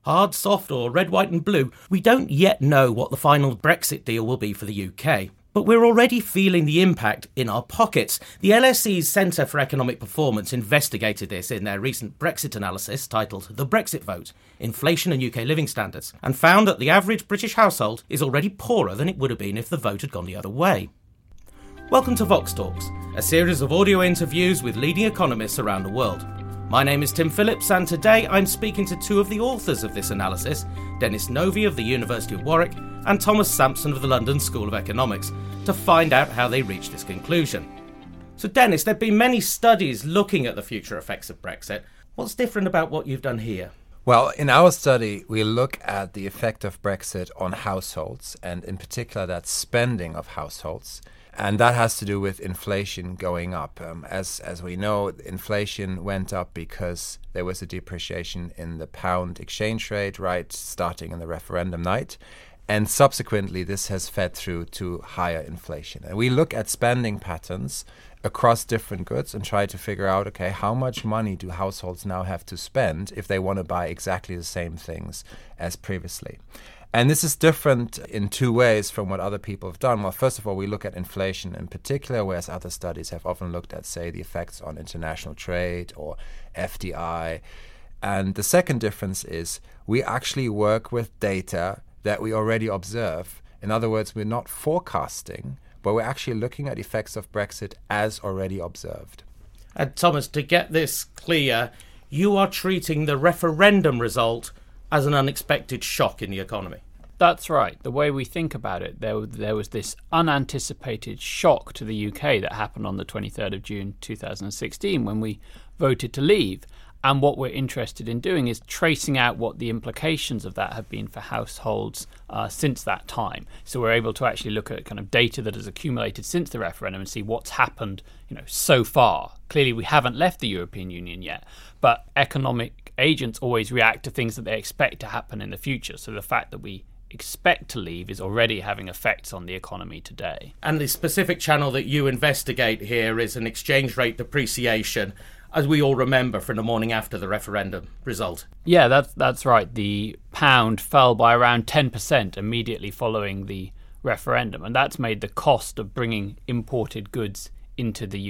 Hard, soft or red, white and blue, we don't yet know what the final Brexit deal will be for the UK. But we're already feeling the impact in our pockets. The LSE's Centre for Economic Performance investigated this in their recent Brexit analysis titled The Brexit Vote, Inflation and UK Living Standards, and found that the average British household is already poorer than it would have been if the vote had gone the other way. Welcome to Vox Talks, a series of audio interviews with leading economists around the world. My name is Tim Phillips, and today I'm speaking to two of the authors of this analysis, Denis Novy of the University of Warwick and Thomas Sampson of the London School of Economics, to find out how they reached this conclusion. So Denis, there have been many studies looking at the future effects of Brexit. What's different about what you've done here? Well, in our study, we look at the effect of Brexit on households, and in particular that spending of households. And that has to do with inflation going up. As we know, inflation went up because there was a depreciation in the pound exchange rate, right, starting in the referendum night. And subsequently, this has fed through to higher inflation. And we look at spending patterns across different goods and try to figure out, okay, how much money do households now have to spend if they want to buy exactly the same things as previously? And this is different in two ways from what other people have done. Well, first of all, we look at inflation in particular, whereas other studies have often looked at, say, the effects on international trade or FDI. And the second difference is we actually work with data that we already observe. In other words, we're not forecasting, but we're actually looking at effects of Brexit as already observed. And Thomas, to get this clear, you are treating the referendum result as an unexpected shock in the economy. That's right. The way we think about it, there was this unanticipated shock to the UK that happened on the 23rd of June 2016 when we voted to leave. And what we're interested in doing is tracing out what the implications of that have been for households since that time. So we're able to actually look at kind of data that has accumulated since the referendum and see what's happened, so far. Clearly, we haven't left the European Union yet, but economic agents always react to things that they expect to happen in the future. So the fact that we expect to leave is already having effects on the economy today. And the specific channel that you investigate here is an exchange rate depreciation, as we all remember from the morning after the referendum result. Yeah, that's right. The pound fell by around 10% immediately following the referendum, and that's made the cost of bringing imported goods into the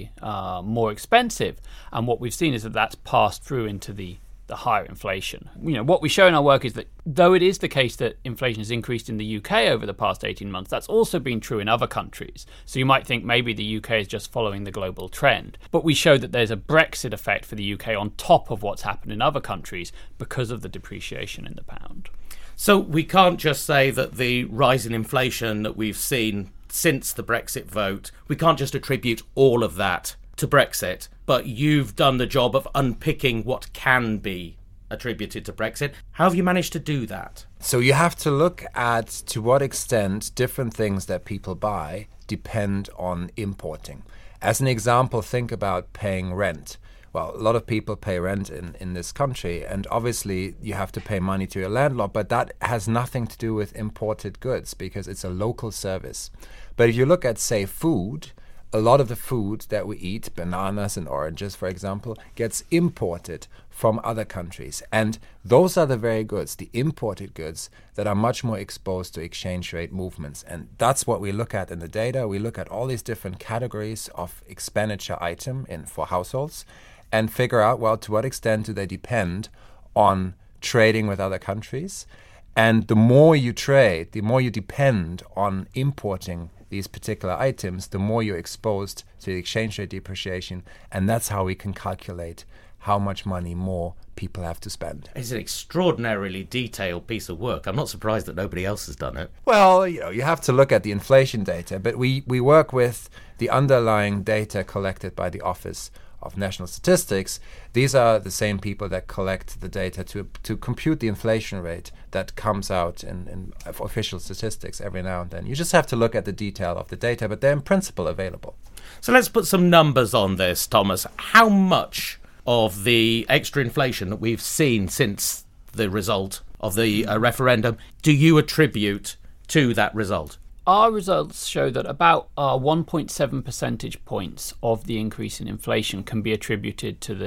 UK more expensive. And what we've seen is that that's passed through into the higher inflation. What we show in our work is that though it is the case that inflation has increased in the UK over the past 18 months, that's also been true in other countries. So you might think maybe the UK is just following the global trend. But we show that there's a Brexit effect for the UK on top of what's happened in other countries because of the depreciation in the pound. So we can't just say that the rise in inflation that we've seen since the Brexit vote, we can't just attribute all of that to Brexit, but you've done the job of unpicking what can be attributed to Brexit. How have you managed to do that? So you have to look at to what extent different things that people buy depend on importing. As an example, think about paying rent. Well, a lot of people pay rent in this country, and obviously you have to pay money to your landlord, but that has nothing to do with imported goods because it's a local service. But if you look at, say, food, a lot of the food that we eat, bananas and oranges, for example, gets imported from other countries. And those are the very goods, the imported goods, that are much more exposed to exchange rate movements. And that's what we look at in the data. We look at all these different categories of expenditure item for households and figure out, well, to what extent do they depend on trading with other countries? And the more you trade, the more you depend on importing these particular items, the more you're exposed to the exchange rate depreciation. And that's how we can calculate how much money more people have to spend. It's an extraordinarily detailed piece of work. I'm not surprised that nobody else has done it. Well, you have to look at the inflation data, but we work with the underlying data collected by the Office of National Statistics. These are the same people that collect the data to compute the inflation rate that comes out in official statistics every now and then. You just have to look at the detail of the data, but they're in principle available. So let's put some numbers on this, Thomas. How much of the extra inflation that we've seen since the result of the referendum do you attribute to that result? Our results show that about 1.7 percentage points of the increase in inflation can be attributed to the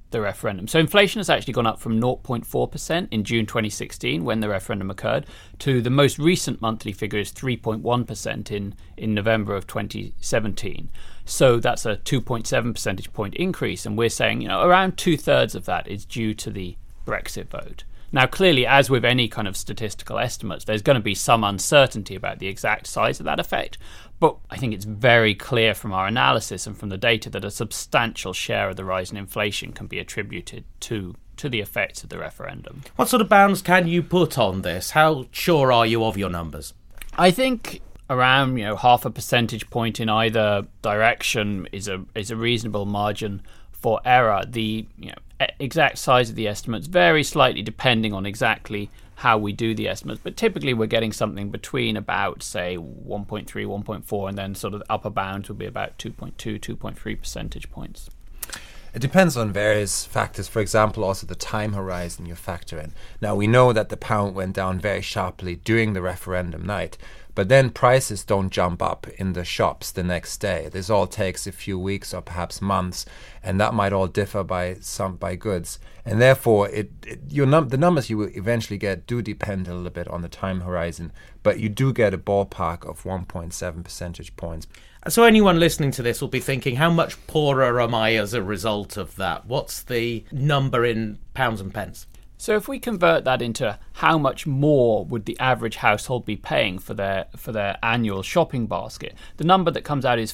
the referendum. So inflation has actually gone up from 0.4% in June 2016 when the referendum occurred to the most recent monthly figure is 3.1% in November of 2017. So that's a 2.7 percentage point increase. And we're saying, around 2/3 of that is due to the Brexit vote. Now, clearly, as with any kind of statistical estimates, there's going to be some uncertainty about the exact size of that effect. But I think it's very clear from our analysis and from the data that a substantial share of the rise in inflation can be attributed to the effects of the referendum. What sort of bounds can you put on this? How sure are you of your numbers? I think around 0.5 percentage point in either direction is a reasonable margin for error. The exact size of the estimates vary slightly depending on exactly how we do the estimates, but typically we're getting something between about, say, 1.3, 1.4, and then sort of the upper bound would be about 2.2, 2.3 percentage points. It depends on various factors. For example, also the time horizon you factor in. Now, we know that the pound went down very sharply during the referendum night, but then prices don't jump up in the shops the next day. This all takes a few weeks or perhaps months, and that might all differ by goods. And therefore, the numbers you will eventually get do depend a little bit on the time horizon, but you do get a ballpark of 1.7 percentage points. So anyone listening to this will be thinking, how much poorer am I as a result of that? What's the number in pounds and pence? So if we convert that into how much more would the average household be paying for their annual shopping basket, the number that comes out is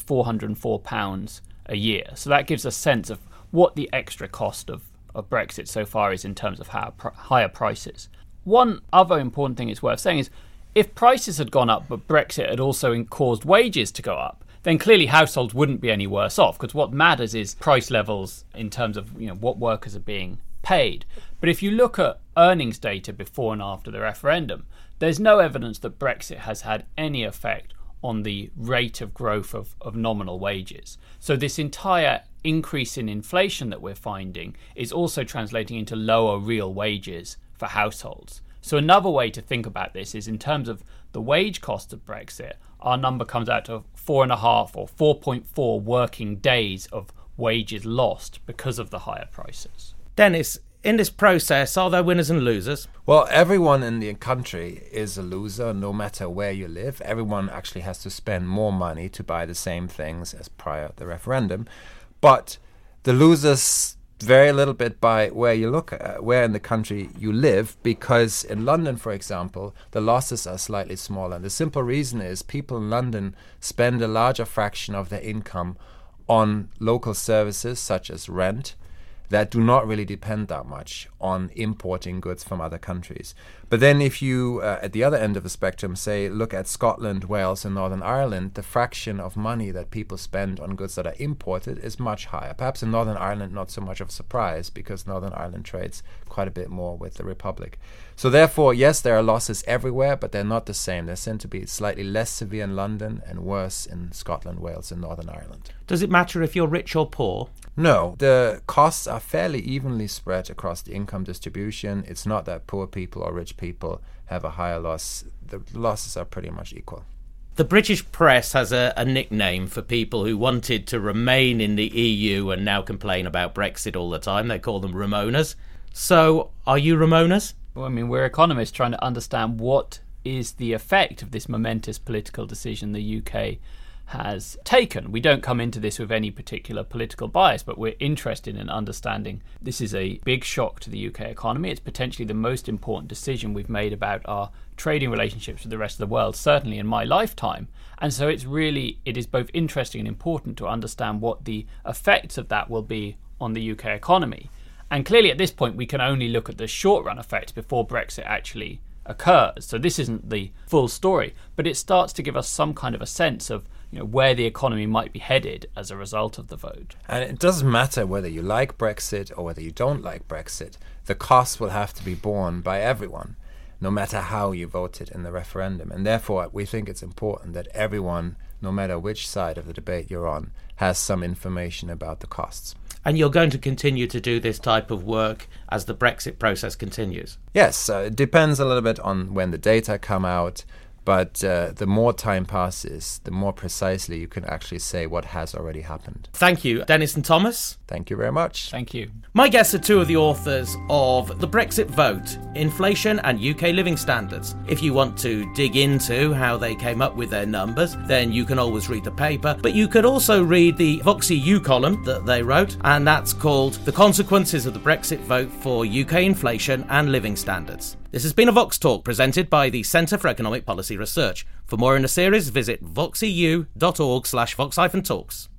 £404 a year. So that gives a sense of what the extra cost of Brexit so far is in terms of higher prices. One other important thing it's worth saying is if prices had gone up but Brexit had also caused wages to go up, then clearly households wouldn't be any worse off, because what matters is price levels in terms of what workers are being paid. But if you look at earnings data before and after the referendum, there's no evidence that Brexit has had any effect on the rate of growth of nominal wages. So this entire increase in inflation that we're finding is also translating into lower real wages for households. So another way to think about this is in terms of the wage cost of Brexit, our number comes out to 4.5 or 4.4 working days of wages lost because of the higher prices. Dennis, in this process, are there winners and losers? Well, everyone in the country is a loser, no matter where you live. Everyone actually has to spend more money to buy the same things as prior to the referendum. But the losers vary a little bit by where you look, where in the country you live, because in London, for example, the losses are slightly smaller. And the simple reason is people in London spend a larger fraction of their income on local services such as rent, that do not really depend that much on importing goods from other countries. But then if you, at the other end of the spectrum, say, look at Scotland, Wales and Northern Ireland, the fraction of money that people spend on goods that are imported is much higher. Perhaps in Northern Ireland, not so much of a surprise, because Northern Ireland trades quite a bit more with the Republic. So therefore, yes, there are losses everywhere, but they're not the same. They tend to be slightly less severe in London and worse in Scotland, Wales and Northern Ireland. Does it matter if you're rich or poor? No, the costs are fairly evenly spread across the income distribution. It's not that poor people or rich people have a higher loss. The losses are pretty much equal. The British press has a nickname for people who wanted to remain in the EU and now complain about Brexit all the time. They call them Ramonas. So, are you Ramonas? Well, I mean, we're economists trying to understand what is the effect of this momentous political decision the UK has taken. We don't come into this with any particular political bias, but we're interested in understanding this is a big shock to the UK economy. It's potentially the most important decision we've made about our trading relationships with the rest of the world, certainly in my lifetime. And so it is both interesting and important to understand what the effects of that will be on the UK economy. And clearly at this point we can only look at the short-run effects before Brexit actually occurs. So this isn't the full story, but it starts to give us some kind of a sense of where the economy might be headed as a result of the vote. And it doesn't matter whether you like Brexit or whether you don't like Brexit. The costs will have to be borne by everyone, no matter how you voted in the referendum. And therefore, we think it's important that everyone, no matter which side of the debate you're on, has some information about the costs. And you're going to continue to do this type of work as the Brexit process continues? Yes, it depends a little bit on when the data come out. But the more time passes, the more precisely you can actually say what has already happened. Thank you, Dennis and Thomas. Thank you very much. Thank you. My guests are two of the authors of The Brexit Vote, Inflation and UK Living Standards. If you want to dig into how they came up with their numbers, then you can always read the paper. But you could also read the Vox EU column that they wrote, and that's called The Consequences of the Brexit Vote for UK Inflation and Living Standards. This has been a Vox Talk presented by the Centre for Economic Policy Research. For more in the series, visit voxeu.org/vox-talks.